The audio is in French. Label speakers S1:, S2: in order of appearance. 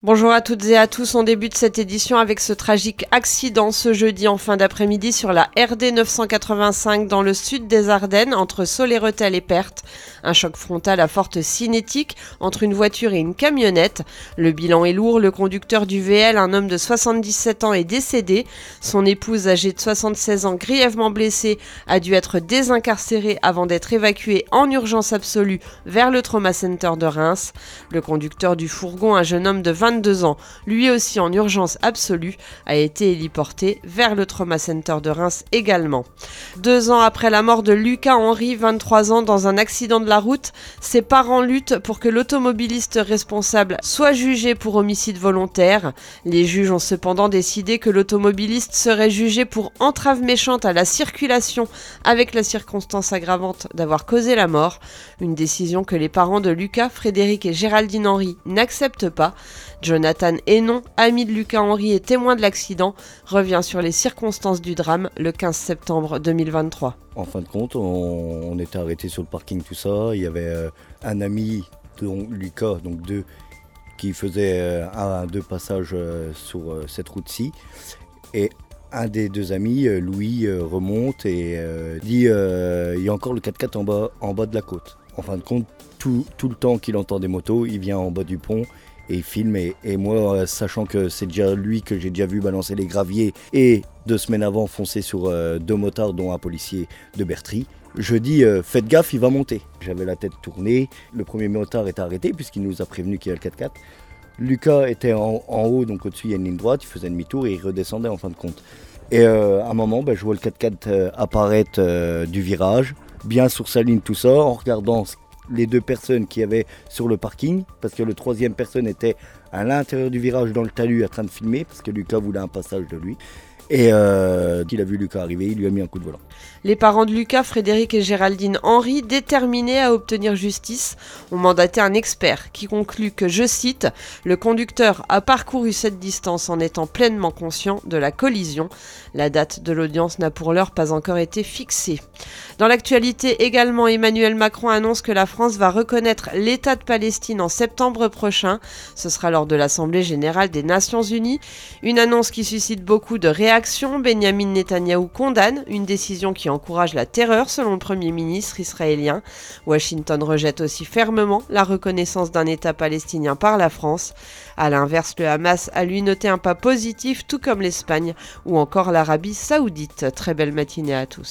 S1: Bonjour à toutes et à tous, on débute cette édition avec ce tragique accident ce jeudi en fin d'après-midi sur la RD 985 dans le sud des Ardennes entre Soleretel et Perthes. Un choc frontal à forte cinétique entre une voiture et une camionnette. Le bilan est lourd, le conducteur du VL, un homme de 77 ans, est décédé. Son épouse, âgée de 76 ans, grièvement blessée, a dû être désincarcérée avant d'être évacuée en urgence absolue vers le Trauma Center de Reims. Le conducteur du fourgon, un jeune homme de 22 ans, lui aussi en urgence absolue, a été héliporté vers le Trauma Center de Reims également. 2 ans après la mort de Lucas Henry, 23 ans, dans un accident de la route, ses parents luttent pour que l'automobiliste responsable soit jugé pour homicide volontaire. Les juges ont cependant décidé que l'automobiliste serait jugé pour entrave méchante à la circulation avec la circonstance aggravante d'avoir causé la mort. Une décision que les parents de Lucas, Frédéric et Géraldine Henry, n'acceptent pas. Jonathan Hénon, ami de Lucas Henry et témoin de l'accident, revient sur les circonstances du drame le 15 septembre 2023.
S2: En fin de compte, on était arrêtés sur le parking, tout ça. Il y avait un ami de Lucas, donc deux, qui faisait deux passages sur cette route-ci. Et un des deux amis, Louis, remonte et dit il y a encore le 4x4 en bas de la côte. En fin de compte, tout le temps qu'il entend des motos, il vient en bas du pont et il filme. Et moi, sachant que c'est déjà lui que j'ai déjà vu balancer les graviers et 2 semaines avant foncer sur 2 motards dont un policier de Bertry, je dis faites gaffe, il va monter. J'avais la tête tournée, le premier motard était arrêté puisqu'il nous a prévenu qu'il y a le 4x4. Lucas était en haut, donc au-dessus il y a une ligne droite, il faisait demi-tour et il redescendait en fin de compte. Et à un moment, je vois le 4x4 apparaître du virage, bien sur sa ligne, tout ça, en regardant les 2 personnes qui avaient sur le parking, parce que le 3e personne était à l'intérieur du virage dans le talus en train de filmer, parce que Lucas voulait un passage de lui. Et il a vu Lucas arriver, il lui a mis un coup de volant.
S1: Les parents de Lucas, Frédéric et Géraldine Henry, déterminés à obtenir justice, ont mandaté un expert qui conclut que, je cite, « Le conducteur a parcouru cette distance en étant pleinement conscient de la collision ». La date de l'audience n'a pour l'heure pas encore été fixée. Dans l'actualité également, Emmanuel Macron annonce que la France va reconnaître l'État de Palestine en septembre prochain. Ce sera lors de l'Assemblée générale des Nations Unies. Une annonce qui suscite beaucoup de réactions. Benyamin Netanyahou condamne une décision qui encourage la terreur selon le Premier ministre israélien. Washington rejette aussi fermement la reconnaissance d'un État palestinien par la France. A l'inverse, le Hamas a lui noté un pas positif, tout comme l'Espagne ou encore l'Arabie Saoudite. Très belle matinée à tous.